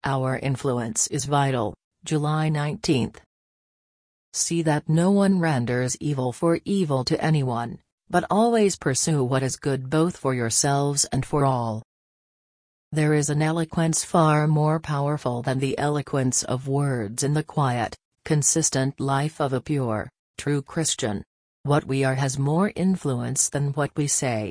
Our influence is vital. July 19. See that no one renders evil for evil to anyone, but always pursue what is good both for yourselves and for all. There is an eloquence far more powerful than the eloquence of words in the quiet, consistent life of a pure, true Christian. What we are has more influence than what we say.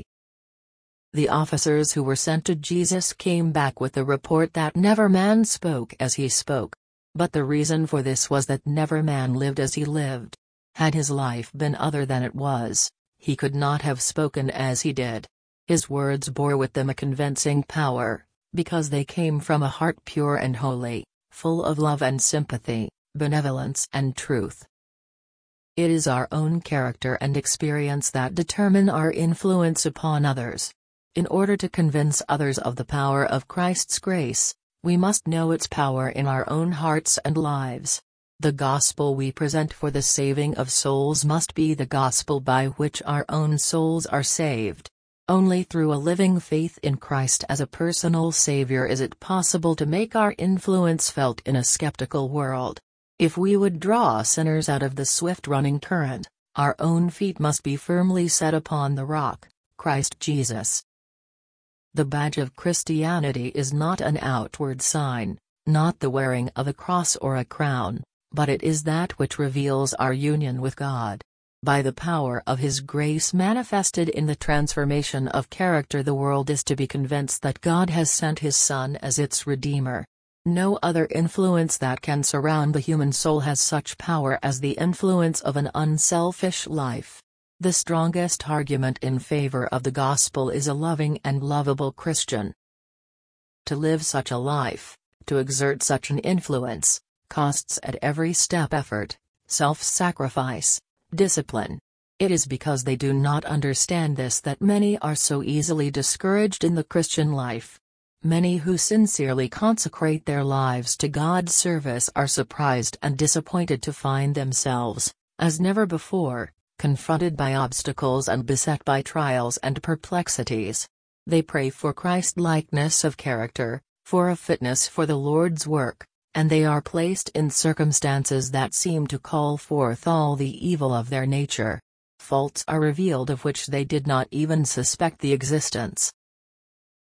The officers who were sent to Jesus came back with the report that never man spoke as he spoke. But the reason for this was that never man lived as he lived. Had his life been other than it was, he could not have spoken as he did. His words bore with them a convincing power, because they came from a heart pure and holy, full of love and sympathy, benevolence and truth. It is our own character and experience that determine our influence upon others. In order to convince others of the power of Christ's grace, we must know its power in our own hearts and lives. The gospel we present for the saving of souls must be the gospel by which our own souls are saved. Only through a living faith in Christ as a personal Savior is it possible to make our influence felt in a skeptical world. If we would draw sinners out of the swift-running current, our own feet must be firmly set upon the rock, Christ Jesus. The badge of Christianity is not an outward sign, not the wearing of a cross or a crown, but it is that which reveals our union with God. By the power of His grace manifested in the transformation of character, the world is to be convinced that God has sent His Son as its Redeemer. No other influence that can surround the human soul has such power as the influence of an unselfish life. The strongest argument in favor of the gospel is a loving and lovable Christian. To live such a life, to exert such an influence, costs at every step effort, self-sacrifice, discipline. It is because they do not understand this that many are so easily discouraged in the Christian life. Many who sincerely consecrate their lives to God's service are surprised and disappointed to find themselves, as never before, confronted by obstacles and beset by trials and perplexities. They pray for Christ-likeness of character, for a fitness for the Lord's work, and they are placed in circumstances that seem to call forth all the evil of their nature. Faults are revealed of which they did not even suspect the existence.